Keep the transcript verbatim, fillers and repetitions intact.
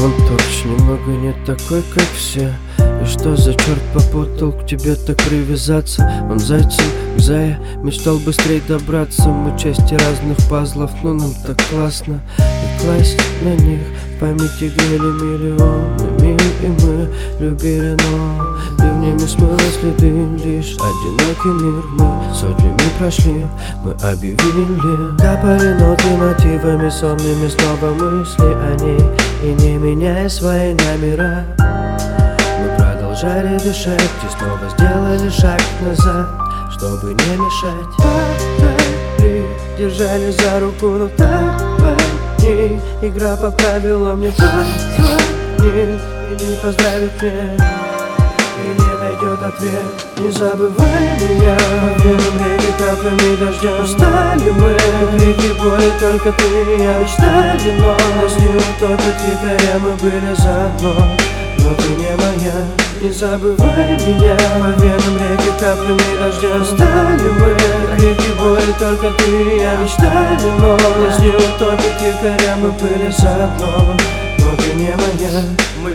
Он торч немного не такой, как все. И что за черт попутал к тебе так привязаться? Он зайцем к зая мечтал быстрей добраться. Мы части разных пазлов, но нам так классно. И класть на них в памяти грели миллионы миль. И мы любили, но ливнями смыло следы. Лишь одинокий мир мы сотнями прошли. Мы объявили, капали ноты мотивами сонными, снова мысли о ней. И не меняя свои номера, мы продолжали дышать и снова сделали шаг назад, чтобы не мешать. Повтори, держали за руку, но так не игра по правилам. Не позвонит и не поздравит меня, и не найдет ответ. Не забывай меня, верим реки каплями дождя. Устали мы, крики боли, только ты и я мечтали, но нас не утопит якоря, мы были заодно, но ты не моя. Не забывай меня, по венам реки каплями дождя. Устали мы, крики боли, только ты и я мечтали, но нас не утопит якоря, мы были заодно, но ты не моя.